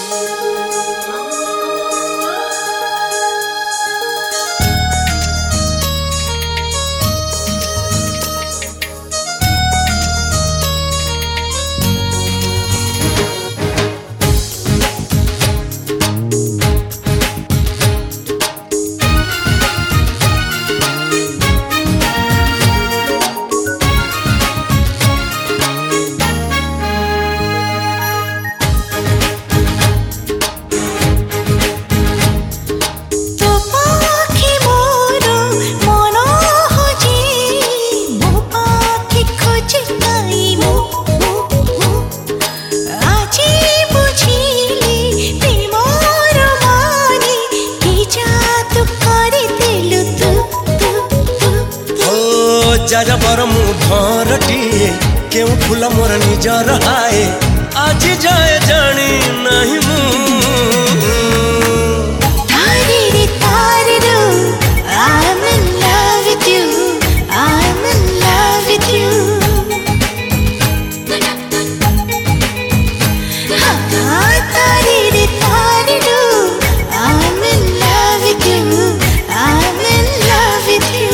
Jar बर मु भरटिए केउ फूल मोर निजर हाए आज जाए जानी नहीं मु I'm in love with you, I'm in love with you. I'm in love with you, I'm in love with you.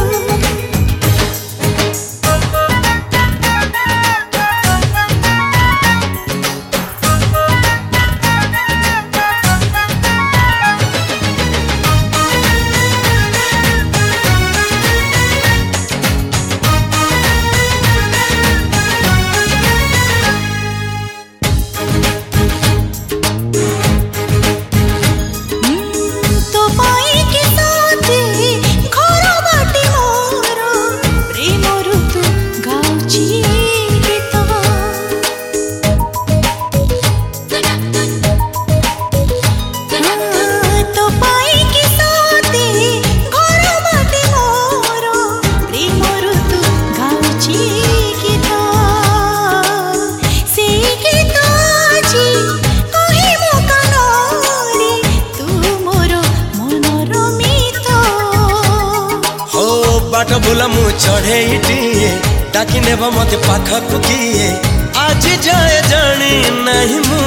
बाट बुला मु चढ़े डाकी नेब मत पाखक किए आज जाए जानी नहीं मु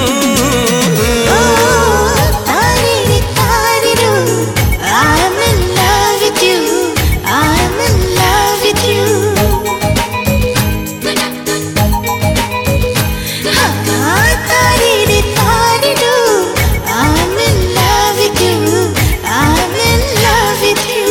I'm in love with you, I'm in love with you. I'm in love with you, I'm in love with you.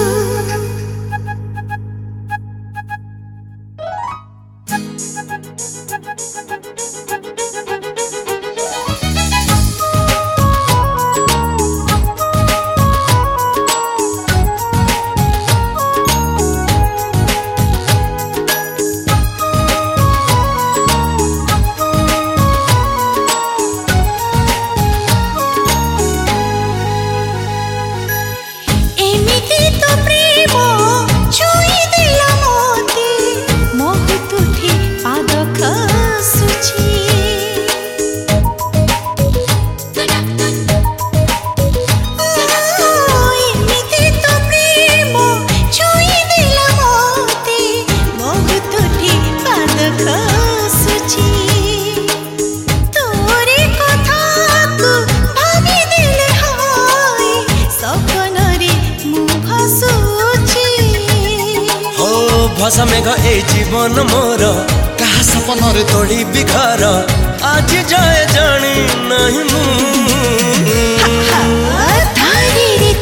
भसा मेघ ए जीवन मोर कहा सपन रे तोड़ी बिखर आज जाए जानी नहीं मु